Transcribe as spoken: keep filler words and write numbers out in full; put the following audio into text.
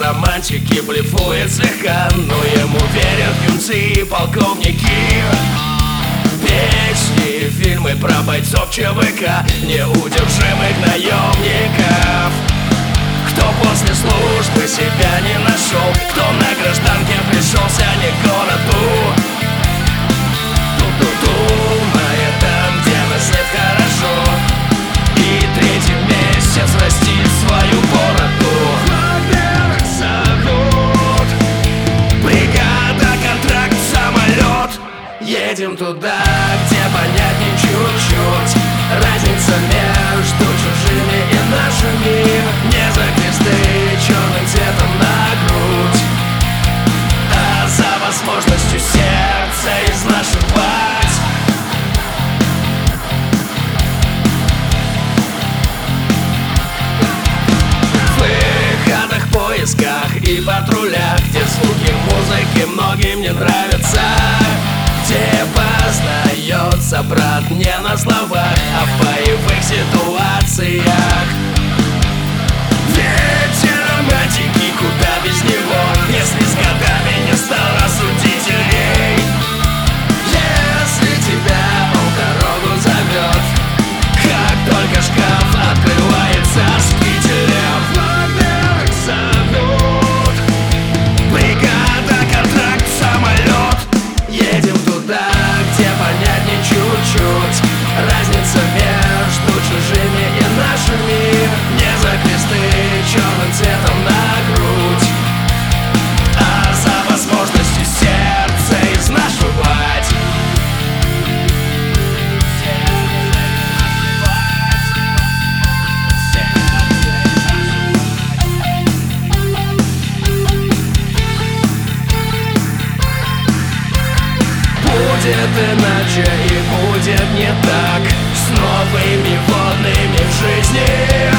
романтики блефует слегка, но ему верят юнцы и полковники. Песни, фильмы про бойцов ЧВК, неудержимых наемников. Кто после службы себя не нашел, кто на гражданке пришелся не к городу. Думает там, где нас нет, хорошо, и третий месяц растит свою бороду. Вагнер зовут, бригада, контракт, самолет. Едем туда, где понятней чуть-чуть разница между чужими и нашими. Не за кресты черным цветом на грудь, а за возможностью сердца изнашивать. В выходах, поисках и патрулях, где звуки музыки многим не нравятся, где познается брат не на словах, а в боевых ситуациях. Ведь романтики куда без него, если с годами не стал рассудительней. Если тебя он дорогу зовет, как только шкаф открывается с кителем. Вагнер зовут, бригада, контракт, самолет. Едем туда, где понятней чуть-чуть разница между чужими и нашими. Не за кресты черным цветом на грудь, а за возможностью сердца изнашивать. Будет иначе и будет не так, с новыми водными в жизни.